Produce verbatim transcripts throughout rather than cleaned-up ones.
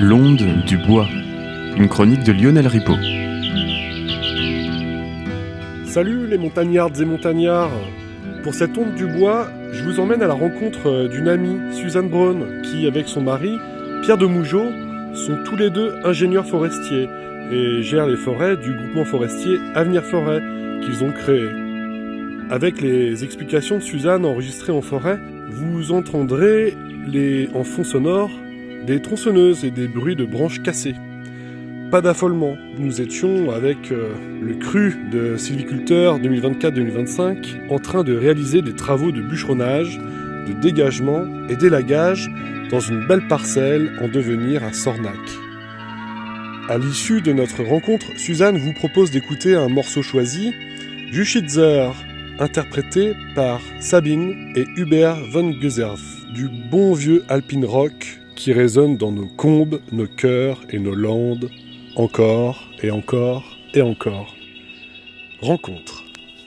L'onde du bois, une chronique de Lionel Ripaud. Salut les montagnardes et montagnards. Pour cette onde du bois, je vous emmène à la rencontre d'une amie, Suzanne Braun, qui avec son mari, Pierre de Mougeot, sont tous les deux ingénieurs forestiers et gèrent les forêts du groupement forestier Avenir Forêt qu'ils ont créé. Avec les explications de Suzanne enregistrées en forêt, vous entendrez les, en fond sonore des tronçonneuses et des bruits de branches cassées. Pas d'affolement, nous étions avec euh, le cru de sylviculteur deux mille vingt-quatre deux mille vingt-cinq en train de réaliser des travaux de bûcheronnage, de dégagement et d'élagage dans une belle parcelle en devenir à Sornac. À l'issue de notre rencontre, Suzanne vous propose d'écouter un morceau choisi, Juchitzer, interprété par Sabine et Hubert von Geserf, du bon vieux alpine rock qui résonne dans nos combes, nos cœurs et nos landes, encore et encore et encore. Rencontre.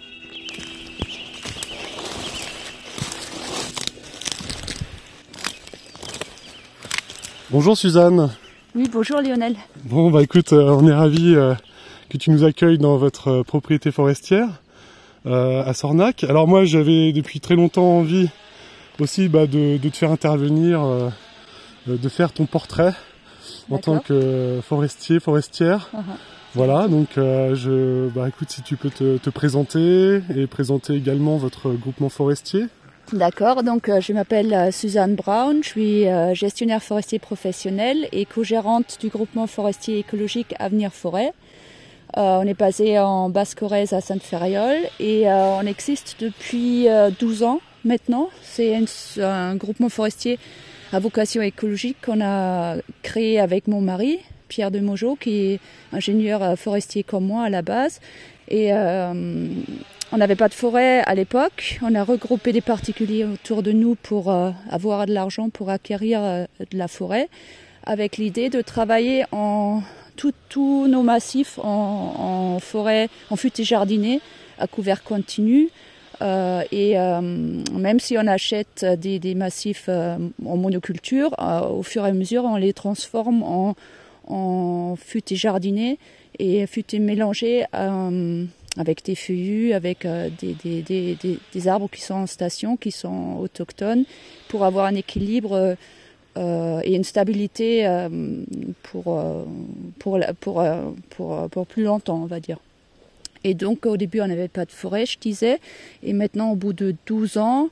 Bonjour Suzanne. Oui, bonjour Lionel. Bon bah écoute, euh, on est ravis euh, que tu nous accueilles dans votre euh, propriété forestière euh, à Sornac. Alors moi j'avais depuis très longtemps envie aussi bah, de, de te faire intervenir, euh, de faire ton portrait en tant que forestier, forestière. Uh-huh. Voilà, donc euh, je, bah, écoute, si tu peux te, te présenter et présenter également votre groupement forestier. D'accord, donc euh, je m'appelle euh, Suzanne Braun, je suis euh, gestionnaire forestier professionnel et co-gérante du groupement forestier écologique Avenir Forêt. Euh, on est basé en Basse-Corrèze à Sainte-Ferriole et euh, on existe depuis euh, douze ans maintenant. C'est un, un groupement forestier à vocation écologique qu'on a créé avec mon mari, Pierre de Mougeot, qui est ingénieur forestier comme moi à la base. Et euh, on n'avait pas de forêt à l'époque. On a regroupé des particuliers autour de nous pour euh, avoir de l'argent pour acquérir euh, de la forêt, avec l'idée de travailler en tous nos massifs en, en forêt, en futaie jardinée, à couvert continu. Euh, et euh, même si on achète des, des massifs euh, en monoculture, euh, au fur et à mesure, on les transforme en, en futaie jardinée et futaie mélangée euh, avec des feuillus, avec euh, des, des, des, des, des arbres qui sont en station, qui sont autochtones, pour avoir un équilibre euh, et une stabilité euh, pour, euh, pour, pour, euh, pour, pour plus longtemps, on va dire. Et donc, au début, on n'avait pas de forêt, je disais. Et maintenant, au bout de douze ans,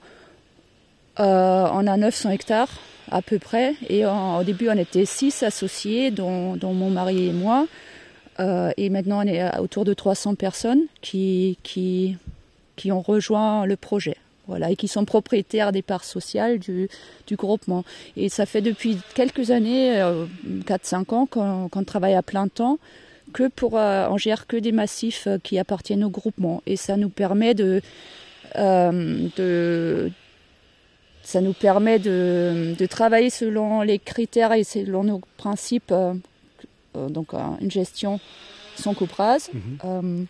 euh, on a neuf cents hectares à peu près. Et on, au début, on était six associés, dont, dont mon mari et moi. Euh, et maintenant, on est autour de trois cents personnes qui, qui, qui ont rejoint le projet. Voilà, et qui sont propriétaires des parts sociales du, du groupement. Et ça fait depuis quelques années, euh, quatre cinq ans, qu'on, qu'on travaille à plein temps, que pour euh, on gère que des massifs euh, qui appartiennent au groupement, et ça nous permet de, euh, de ça nous permet de, de travailler selon les critères et selon nos principes, euh, euh, donc euh, une gestion sans coupe rase. Mmh. Euh,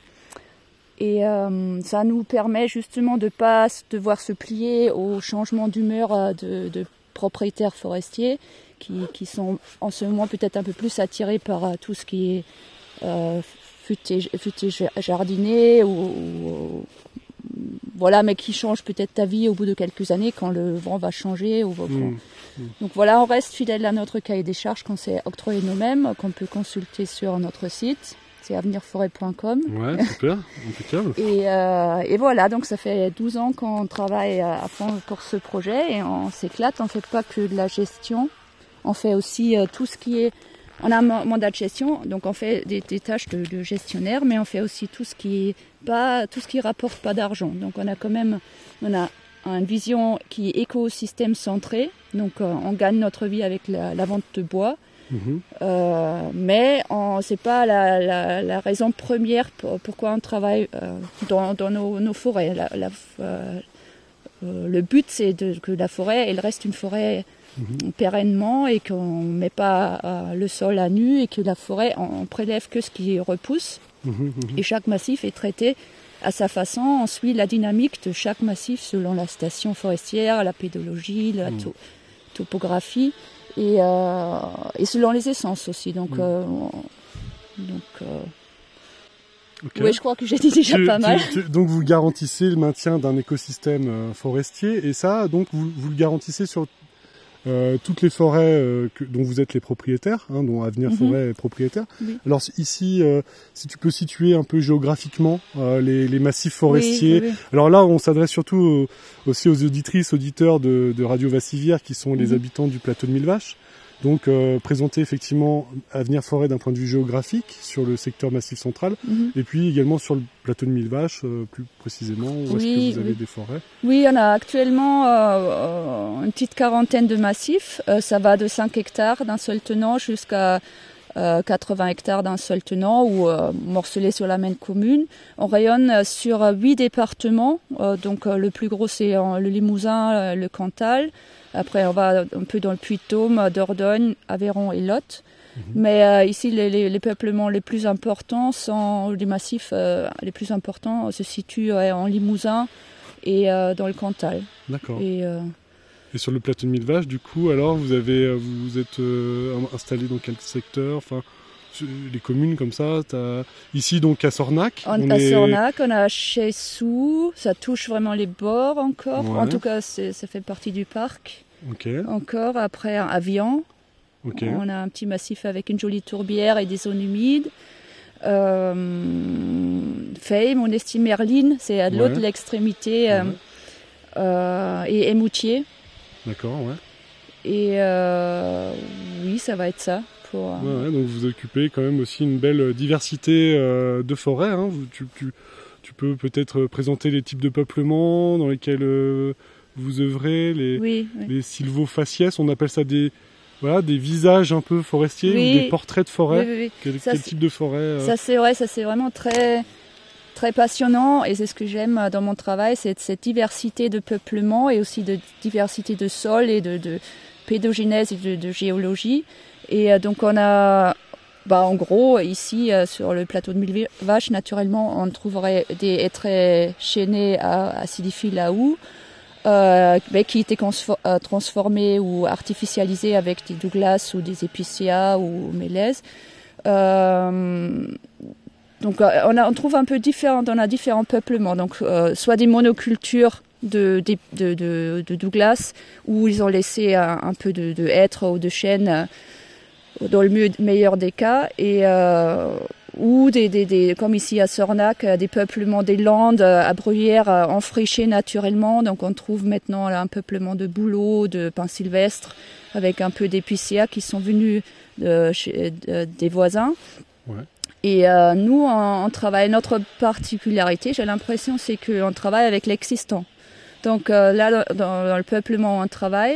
et euh, ça nous permet justement de pas devoir se plier aux changements d'humeur euh, de, de propriétaires forestiers qui, qui sont en ce moment peut-être un peu plus attirés par euh, tout ce qui est Euh, futaie, futaie jardinée ou, ou voilà, mais qui change peut-être ta vie au bout de quelques années quand le vent va changer. Ou, mmh, mmh. Donc voilà, on reste fidèle à notre cahier des charges qu'on s'est octroyé nous-mêmes, qu'on peut consulter sur notre site, c'est avenir forêt point com. Ouais, super, impeccable. et, euh, et voilà, donc ça fait douze ans qu'on travaille à fond pour ce projet et on s'éclate. On ne fait pas que de la gestion, on fait aussi euh, tout ce qui est. On a un mandat de gestion, donc on fait des, des tâches de, de gestionnaire, mais on fait aussi tout ce qui est pas, tout ce qui rapporte pas d'argent. Donc on a quand même, on a une vision qui est écosystème centrée. Donc euh, on gagne notre vie avec la, la vente de bois, mmh. euh, mais on, c'est pas la, la, la raison première pour, pourquoi on travaille euh, dans, dans nos, nos forêts. La, la, euh, euh, le but c'est de, que la forêt, elle reste une forêt. Mmh. Pérennement, et qu'on ne met pas euh, le sol à nu, et que la forêt, on, on prélève que ce qui repousse. Mmh, mmh. Et chaque massif est traité à sa façon. On suit la dynamique de chaque massif selon la station forestière, la pédologie, la to- topographie. et, euh, et selon les essences aussi. Donc, mmh. euh, donc euh... okay. Oui, je crois que j'ai dit déjà tu, pas mal. Tu, tu, donc vous garantissez le maintien d'un écosystème euh, forestier, et ça, donc vous, vous le garantissez sur euh, toutes les forêts euh, que, dont vous êtes les propriétaires, hein, dont Avenir mm-hmm. Forêt est propriétaire. Oui. Alors ici, euh, si tu peux situer un peu géographiquement euh, les, les massifs forestiers. Oui, oui, oui. Alors là, on s'adresse surtout euh, aussi aux auditrices, auditeurs de, de Radio Vassivière, qui sont mm-hmm. les habitants du plateau de Mille Vaches. Donc euh, présenter effectivement Avenir Forêt d'un point de vue géographique sur le secteur Massif Central, mm-hmm. et puis également sur le plateau de Mille Vaches, euh, plus précisément, où oui, est-ce que vous avez oui. des forêts? Oui, on a actuellement euh, une petite quarantaine de massifs. Euh, ça va de cinq hectares d'un seul tenant jusqu'à euh, quatre-vingts hectares d'un seul tenant, ou euh, morcelés sur la même commune. On rayonne sur huit départements. Euh, donc euh, le plus gros, c'est euh, le Limousin, euh, le Cantal. Après, on va un peu dans le Puy-de-Dôme, Dordogne, Aveyron et Lot. Mmh. Mais euh, ici, les, les, les peuplements les plus importants sont, les massifs euh, les plus importants se situent ouais, en Limousin et euh, dans le Cantal. D'accord. Et, euh... et sur le plateau de Mille Vaches, du coup, alors, vous avez, vous êtes euh, installé dans quel secteur? Enfin, les communes comme ça, t'as... ici donc à Sornac. On, on à est... Sornac, on a Chessou, ça touche vraiment les bords encore. Ouais. En tout cas, c'est, ça fait partie du parc. Okay. Encore après à Vian, okay. On a un petit massif avec une jolie tourbière et des zones humides. Euh, Fey, Monestier, Merline, c'est à l'autre ouais. de l'extrémité, ouais. euh, euh, et Émoutier. D'accord, ouais. Et euh, oui, ça va être ça. Pour, euh... ouais, ouais, donc vous occupez quand même aussi une belle diversité euh, de forêts. Hein. Tu, tu, tu peux peut-être présenter les types de peuplements dans lesquels euh, vous œuvrez, les, oui, oui. les sylvofaciès, on appelle ça des, voilà, des visages un peu forestiers, oui. ou des portraits de forêt. Oui, oui, oui. Quel, ça, quel type de forêt euh... Ça c'est vrai, ça c'est vraiment très, très passionnant, et c'est ce que j'aime dans mon travail, c'est cette diversité de peuplements et aussi de diversité de sol et de, de pédogénèse et de, de géologie. Et euh, donc on a, bah, en gros, ici euh, sur le plateau de Mille Vaches, naturellement, on trouverait des hêtraies chaînées à acidiphiles à houx, euh, mais qui étaient consfor- euh, transformés ou artificialisés avec des Douglas ou des épicéas ou mélèzes. Euh, donc on, a, on trouve un peu différent, on a différents peuplements, donc euh, soit des monocultures de, de, de, de, de Douglas, où ils ont laissé un, un peu de, de hêtres ou de chênes, euh, dans le mieux, meilleur des cas, et euh, ou des, des, des, comme ici à Sornac, des peuplements des landes à bruyères enfrichées naturellement. Donc on trouve maintenant là, un peuplement de bouleaux, de pins sylvestres, avec un peu d'épicéas qui sont venus de, chez, de, des voisins. Ouais. Et euh, nous, on, on travaille, notre particularité, j'ai l'impression, c'est qu'on travaille avec l'existant. Donc euh, là, dans, dans le peuplement où on travaille,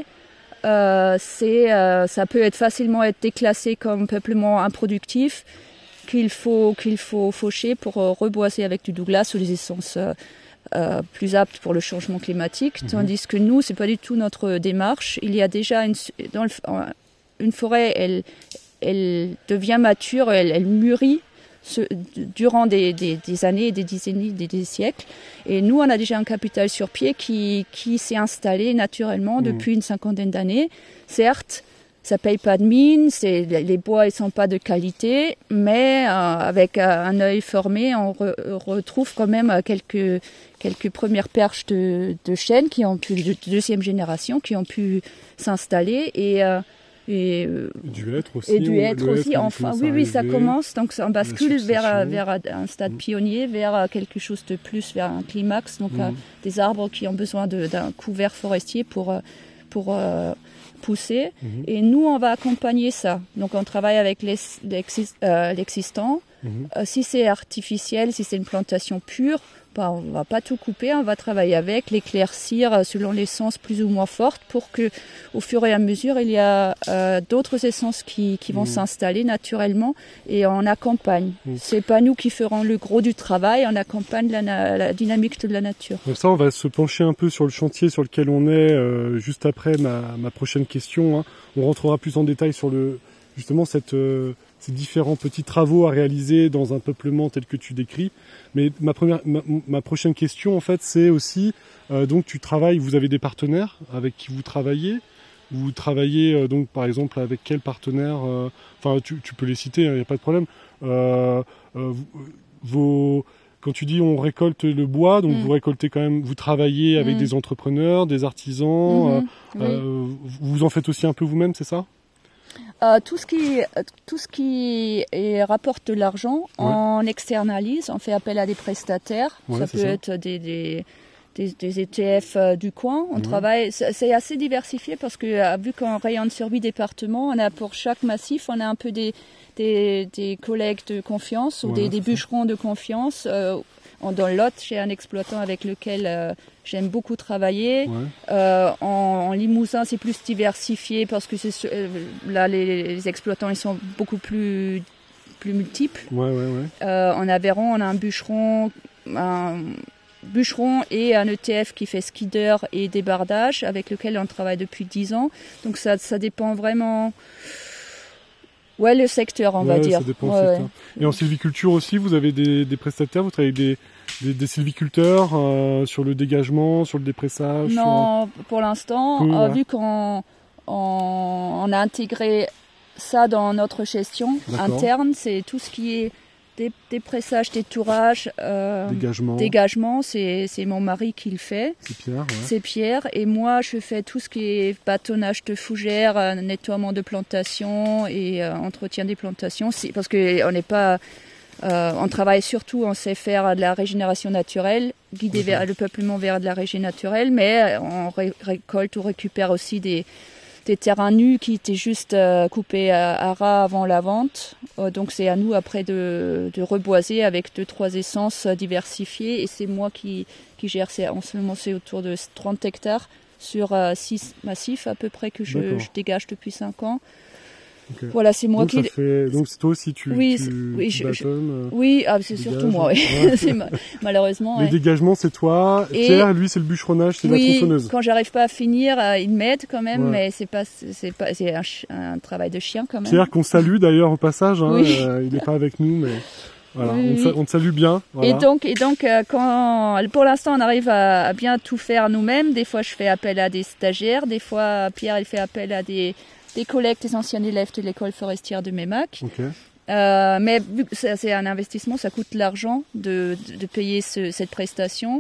Euh, c'est, euh, ça peut être facilement être déclassé comme peuplement improductif qu'il faut, qu'il faut faucher pour euh, reboiser avec du Douglas ou des essences euh, euh, plus aptes pour le changement climatique. Mmh. Tandis que nous, c'est pas du tout notre démarche. Il y a déjà une, dans le, une forêt, elle, elle devient mature, elle, elle mûrit Ce, durant des, des, des années, des dizaines, des, des siècles. Et nous, on a déjà un capital sur pied qui, qui s'est installé naturellement mmh. depuis une cinquantaine d'années. Certes, ça ne paye pas de mine, c'est, les bois ne sont pas de qualité, mais euh, avec un œil formé, on re, retrouve quand même quelques, quelques premières perches de, de chênes qui ont pu, de deuxième génération, qui ont pu s'installer. Et euh, Et, euh, du hêtre aussi. Et du hêtre aussi, enfin, oui, oui, ça commence, donc on bascule vers, vers un stade mmh. pionnier, vers quelque chose de plus, vers un climax, donc mmh. euh, des arbres qui ont besoin de, d'un couvert forestier pour, pour euh, pousser. Mmh. Et nous, on va accompagner ça. Donc on travaille avec les, l'exist, euh, l'existant. Mmh. Euh, si c'est artificiel, si c'est une plantation pure, bah, on ne va pas tout couper, on va travailler avec, l'éclaircir selon l'essence plus ou moins forte pour que, au fur et à mesure, il y a euh, d'autres essences qui, qui vont mmh. s'installer naturellement et on accompagne. Mmh. C'est pas nous qui ferons le gros du travail, on accompagne la, na- la dynamique de la nature. Donc ça, on va se pencher un peu sur le chantier sur lequel on est euh, juste après ma, ma prochaine question. Hein. On rentrera plus en détail sur le justement cette euh, ces différents petits travaux à réaliser dans un peuplement tel que tu décris. Mais ma première, ma, ma prochaine question, en fait, c'est aussi, euh, donc tu travailles, vous avez des partenaires avec qui vous travaillez. vous travaillez euh, donc par exemple avec quel partenaire euh, Enfin, tu, tu peux les citer, il n'y a pas de problème. Euh, euh, vos, quand tu dis on récolte le bois, donc mmh. vous récoltez quand même, vous travaillez avec mmh. des entrepreneurs, des artisans. Mmh. Euh, oui. euh, vous en faites aussi un peu vous-même, c'est ça? Euh, tout ce qui, tout ce qui est, rapporte de l'argent, ouais. on externalise, on fait appel à des prestataires. Ouais, ça peut ça. être des, des, des, des E T F euh, du coin. On ouais. travaille, c'est assez diversifié parce que vu qu'on rayonne sur huit départements, on a pour chaque massif, on a un peu des, des, des collègues de confiance ou ouais, des, des bûcherons de confiance. Euh, dans le Lot, j'ai un exploitant avec lequel euh, j'aime beaucoup travailler. Ouais. Euh, en, en Limousin, c'est plus diversifié parce que c'est, euh, là, les, les exploitants ils sont beaucoup plus, plus multiples. Ouais, ouais, ouais. Euh, en Aveyron, on a un bûcheron, un bûcheron et un E T F qui fait skidder et débardage, avec lequel on travaille depuis dix ans. Donc ça, ça dépend vraiment. Ouais, le secteur, on ouais, va dire. Ça dépend ouais, du secteur. Et en sylviculture aussi, vous avez des, des prestataires, vous travaillez avec des, des, des sylviculteurs euh, sur le dégagement, sur le dépressage? Non, sur... pour l'instant, Peu, euh, ouais. vu qu'on on, on a intégré ça dans notre gestion interne, c'est tout ce qui est Des, dépressage, détourage, euh, dégagement, dégagement c'est, c'est mon mari qui le fait. C'est Pierre, ouais. C'est Pierre. Et moi, je fais tout ce qui est bâtonnage de fougères, euh, nettoiement de plantations et euh, entretien des plantations. C'est, parce qu'on n'est pas... Euh, on travaille surtout, on sait faire de la régénération naturelle, guider vers le peuplement vers de la régé naturelle, mais on ré- récolte ou récupère aussi des... des terrains nus qui étaient juste euh, coupés à, à ras avant la vente. Euh, donc c'est à nous après de, de reboiser avec deux, trois essences diversifiées. Et c'est moi qui, qui gère. C'est, en ce moment, c'est autour de trente hectares sur euh, six massifs à peu près que je, je dégage depuis cinq ans. Okay. Voilà, c'est moi donc qui. Ça fait... Donc c'est toi aussi tu. Oui, tu, oui, tu je, bâtonnes, je... oui, ah, c'est dégages. Surtout moi. Oui. Ouais. c'est ma... Malheureusement. Les ouais. dégagements, c'est toi. Et Pierre, lui, c'est le bûcheronnage, c'est oui, la tronçonneuse. Quand j'arrive pas à finir, euh, il m'aide quand même, ouais. mais c'est pas, c'est pas, c'est un, un travail de chien quand même. Pierre, qu'on salue d'ailleurs au passage. Hein, oui. euh, il n'est pas avec nous, mais. Voilà, oui, on, te, on te salue bien. Voilà. Et donc, et donc euh, quand, pour l'instant, on arrive à, à bien tout faire nous-mêmes. Des fois, je fais appel à des stagiaires. Des fois, Pierre, il fait appel à des, des collègues, des anciens élèves de l'école forestière de Mémac. Okay. Euh, mais vu que c'est un investissement, ça coûte de l'argent de, de, de payer ce, cette prestation.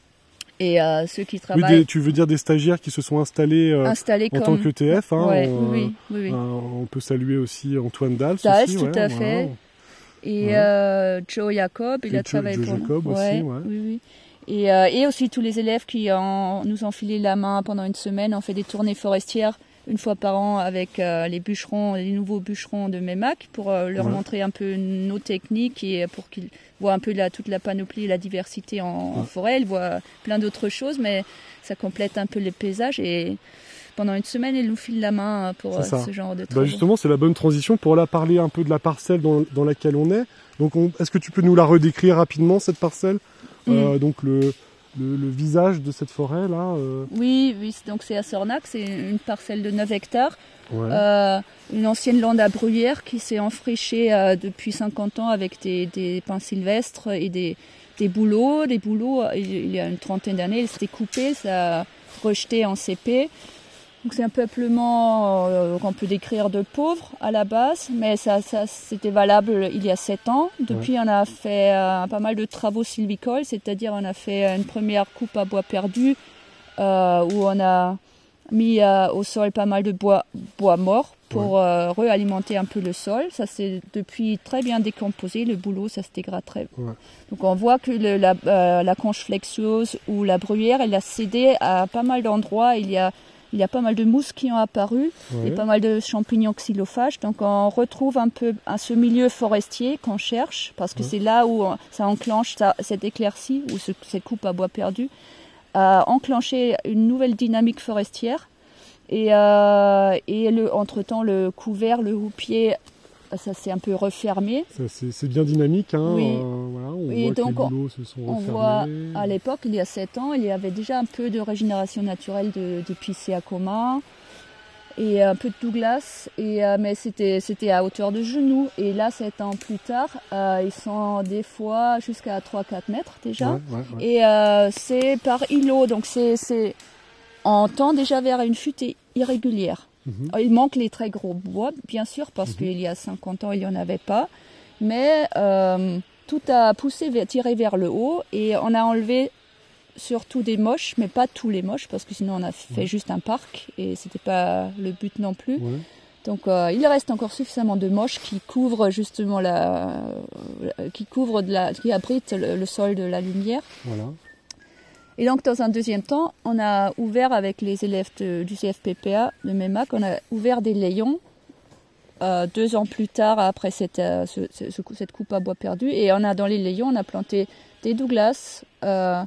Et euh, ceux qui travaillent... Oui, des, tu veux dire des stagiaires qui se sont installés, euh, installés en comme... tant que T F. Hein, ouais, on, oui, oui, oui. Euh, on peut saluer aussi Antoine Dals. Dals, aussi, tout ouais, à fait. Wow. Et ouais. euh, Joe Jacob, il et a travaillé Joe pour Jacob nous. Aussi, ouais, ouais. Oui, oui. Et, euh, et aussi tous les élèves qui en, nous ont filé la main pendant une semaine. On fait des tournées forestières une fois par an avec euh, les bûcherons, les nouveaux bûcherons de Mémac pour euh, leur ouais. montrer un peu nos techniques et pour qu'ils voient un peu la, toute la panoplie et la diversité en, ouais. en forêt. Ils voient plein d'autres choses, mais ça complète un peu les paysages et pendant une semaine, ils nous filent la main pour euh, ce genre de travaux. Bah justement, c'est la bonne transition pour là parler un peu de la parcelle dans, dans laquelle on est. Donc, on, est-ce que tu peux nous la redécrire rapidement, cette parcelle mm. euh, Donc, le, le, le visage de cette forêt-là euh... Oui, oui, donc c'est à Sornac, c'est une parcelle de neuf hectares. Ouais. Euh, une ancienne lande à bruyère qui s'est enfrichée euh, depuis cinquante ans avec des, des pins sylvestres et des, des bouleaux. Des bouleaux, il y a une trentaine d'années, ils s'étaient coupés, ça a rejeté en C P. Donc c'est un peuplement euh, qu'on peut décrire de pauvre à la base, mais ça, ça c'était valable il y a sept ans. Depuis, ouais. on a fait euh, pas mal de travaux sylvicoles, c'est-à-dire on a fait une première coupe à bois perdu euh, où on a mis euh, au sol pas mal de bois, bois mort pour ouais. euh, réalimenter un peu le sol. Ça s'est depuis très bien décomposé, le bouleau, ça se dégrade très bien. Ouais. Donc on voit que le, la, euh, la conche flexueuse ou la bruyère, elle a cédé à pas mal d'endroits. Il y a Il y a pas mal de mousses qui ont apparu ouais. et pas mal de champignons xylophages. Donc on retrouve un peu à ce milieu forestier qu'on cherche, parce que ouais. c'est là où on, ça enclenche ça, cette éclaircie, ou ce, cette coupe à bois perdu, a enclenché une nouvelle dynamique forestière. Et, euh, et le, entre-temps, le couvert, le houppier, ça s'est un peu refermé. Ça, c'est, c'est bien dynamique, hein. Oui. Euh, voilà, on et voit donc que les bouleaux se sont on refermés. voit à l'époque, il y a sept ans, il y avait déjà un peu de régénération naturelle de, de Picea commun et un peu de Douglas, et, euh, mais c'était, c'était à hauteur de genoux. Et là, sept ans plus tard, euh, ils sont des fois jusqu'à trois à quatre mètres déjà. Ouais, ouais, ouais. Et euh, c'est par îlot, donc c'est... c'est on tend déjà vers une chute irrégulière. Mhm. Il manque les très gros bois, bien sûr, parce mhm. qu'il y a cinquante ans, il n'y en avait pas. Mais euh, tout a poussé, tiré vers le haut, et on a enlevé surtout des moches, mais pas tous les moches, parce que sinon on a fait ouais. juste un parc, et c'était pas le but non plus. Ouais. Donc euh, il reste encore suffisamment de moches qui couvrent justement la, euh, qui couvrent de la, qui abritent le, le sol de la lumière. Voilà. Et donc dans un deuxième temps, on a ouvert avec les élèves de, du C F P P A de MEMAC, on a ouvert des layons euh, deux ans plus tard après cette, euh, ce, ce, cette coupe à bois perdu, et on a dans les layons on a planté des Douglas, euh,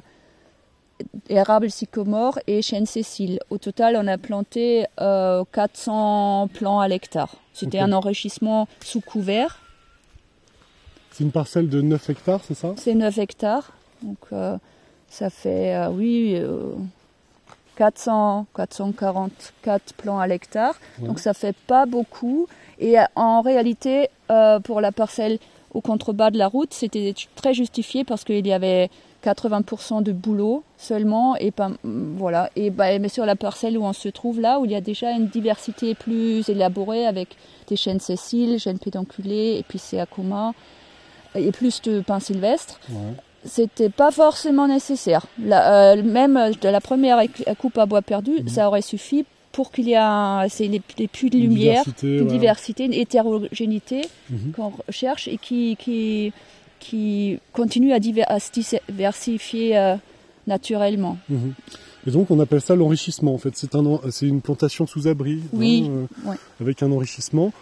érable sycomore et chêne Cécile. Au total, on a planté euh, quatre cents plants à l'hectare. C'était okay. un enrichissement sous couvert. C'est une parcelle de neuf hectares, c'est ça? C'est neuf hectares. Donc, euh, ça fait, euh, oui, euh, quatre cents, quatre cent quarante-quatre plants à l'hectare. Ouais. Donc, ça fait pas beaucoup. Et en réalité, euh, pour la parcelle au contrebas de la route, c'était très justifié parce qu'il y avait quatre-vingts pour cent de boulot seulement, et pas, voilà. Et bah, mais sur la parcelle où on se trouve là, où il y a déjà une diversité plus élaborée avec des chênes Cécile, chênes pédonculés, épicéa coma, et plus de pins sylvestres. Ouais. C'était pas forcément nécessaire. La, euh, même de la première coupe à bois perdu, mmh. ça aurait suffi pour qu'il y ait un, c'est les, les puits de lumière, une diversité, une, ouais. diversité, une hétérogénéité mmh. qu'on cherche et qui, qui qui continue à, diver- à se diversifier euh, naturellement. Mmh. Et donc on appelle ça l'enrichissement en fait. C'est, un, c'est une plantation sous abri, oui, hein, euh, ouais. avec un enrichissement.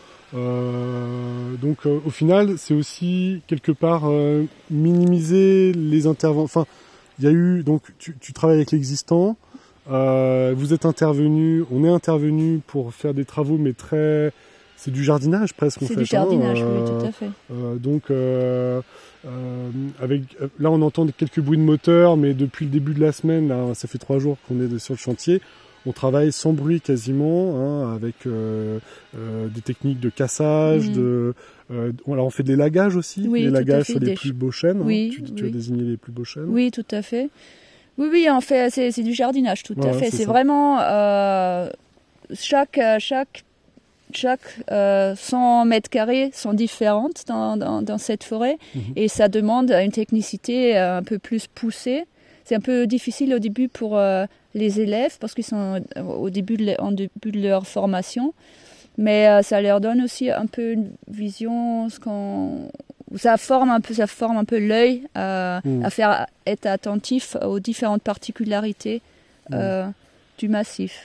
Euh, donc euh, au final, c'est aussi quelque part euh, minimiser les interventions. Enfin, il y a eu donc tu, tu travailles avec l'existant. Euh, vous êtes intervenu, on est intervenu pour faire des travaux, mais très c'est du jardinage presque. C'est en fait, du jardinage, hein, euh, oui, tout à fait. Euh, donc euh, euh, avec là on entend quelques bruits de moteur, mais depuis le début de la semaine, là, ça fait trois jours qu'on est sur le chantier. On travaille sans bruit quasiment, hein, avec euh, euh, des techniques de cassage, mmh. de euh, alors on fait des lagages aussi, oui, les lagages sur les des... plus beaux chênes. Oui, hein, tu, oui. tu as désigné les plus beaux chênes. Oui, tout à fait. Oui, oui, en fait, c'est, c'est du jardinage, tout ouais, à fait. C'est, c'est vraiment euh, chaque chaque Chaque euh, cent mètres carrés sont différentes dans, dans, dans cette forêt mmh. et ça demande une technicité euh, un peu plus poussée. C'est un peu difficile au début pour euh, les élèves parce qu'ils sont au début de, en début de leur formation, mais euh, ça leur donne aussi un peu une vision, ce qu'on, ça forme un peu, ça forme un peu l'œil à, mmh. à faire être attentif aux différentes particularités euh, mmh. du massif.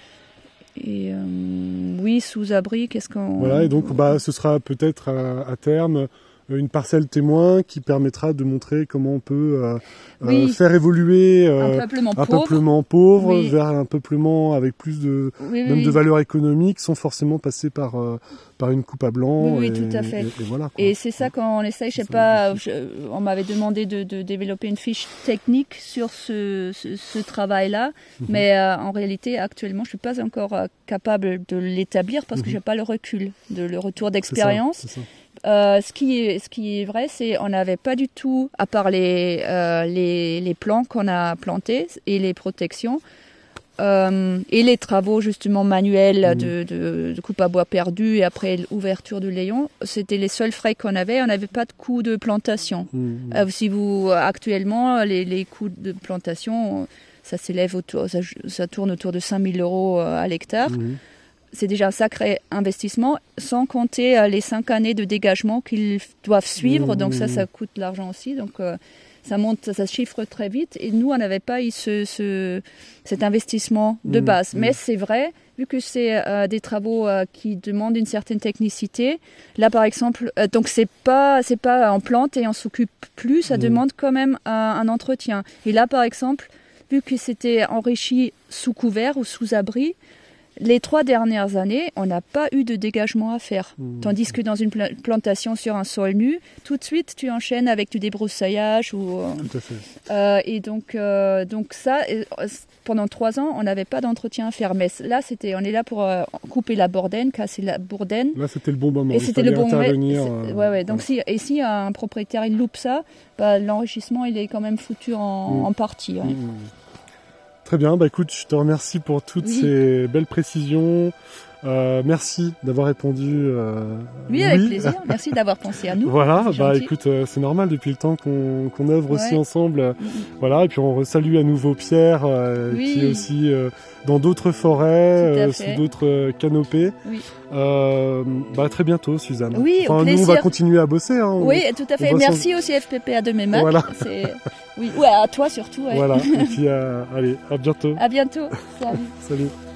Et euh, oui, sous abri, qu'est-ce qu'on... Voilà, et donc bah, ce sera peut-être à, à terme une parcelle témoin qui permettra de montrer comment on peut euh, oui. euh, faire évoluer euh, un peuplement un pauvre, peuplement pauvre oui. vers un peuplement avec plus de, oui, même oui. de valeur économique sans forcément passer par, euh, par une coupe à blanc. Oui, oui et, tout à fait. Et, et, voilà, et c'est ça qu'on essaye, je sais pas, je, on m'avait demandé de, de développer une fiche technique sur ce, ce, ce travail-là, mm-hmm. mais euh, en réalité, actuellement, je suis pas encore euh, capable de l'établir parce mm-hmm. que j'ai pas le recul, de, le retour d'expérience. C'est ça, c'est ça. Euh, ce qui est, ce qui est vrai, c'est qu'on n'avait pas du tout, à part les, euh, les, les plants qu'on a plantés et les protections, euh, et les travaux justement manuels mmh. de, de, de coupe à bois perdu et après l'ouverture du layon, c'était les seuls frais qu'on avait. On n'avait pas de coût de plantation. Mmh. Euh, si vous, actuellement, les, les coûts de plantation, ça s'élève autour, ça, ça tourne autour de cinq mille euros à l'hectare. Mmh. C'est déjà un sacré investissement, sans compter euh, les cinq années de dégagement qu'ils doivent suivre. Mmh, donc ça, ça coûte de l'argent aussi. Donc euh, ça monte, ça se chiffre très vite. Et nous, on n'avait pas eu ce, ce, cet investissement de mmh, base. Mmh. Mais c'est vrai, vu que c'est euh, des travaux euh, qui demandent une certaine technicité. Là, par exemple, euh, donc c'est pas, c'est pas en plante et on s'occupe plus. Ça mmh. demande quand même un, un entretien. Et là, par exemple, vu que c'était enrichi sous couvert ou sous abri, les trois dernières années, on n'a pas eu de dégagement à faire. Mmh. Tandis que dans une plantation sur un sol nu, tout de suite, tu enchaînes avec du débroussaillage. Ou, tout à fait. Euh, et donc, euh, donc ça, pendant trois ans, on n'avait pas d'entretien à faire. Mais là, c'était, on est là pour euh, couper la bourdaine, casser la bourdaine. Là, c'était le bon moment. Et il c'était le bon moment. Euh, ouais, ouais. Donc, si, et si un propriétaire il loupe ça, bah, l'enrichissement, il est quand même foutu en, mmh. en partie. Ouais. Mmh. très bien. Bah écoute, je te remercie pour toutes oui. ces belles précisions. Euh, merci d'avoir répondu. Euh, oui, avec oui. plaisir. Merci d'avoir pensé à nous. Voilà, bah écoute, euh, c'est normal depuis le temps qu'on qu'on œuvre ouais. aussi ensemble. Euh, mm-hmm. Voilà, et puis on salue à nouveau Pierre, euh, oui. qui est aussi euh, dans d'autres forêts, euh, sous d'autres euh, canopées. Oui. Euh, bah à très bientôt, Suzanne. Oui, enfin, au plaisir. Nous, on va continuer à bosser. Hein, on, oui, tout à fait. Merci sans... aussi F P P A de Mémac. Voilà. Oui, ouais, à toi surtout. Ouais. Voilà. Et puis, euh, allez, à bientôt. À bientôt. Salut. Salut.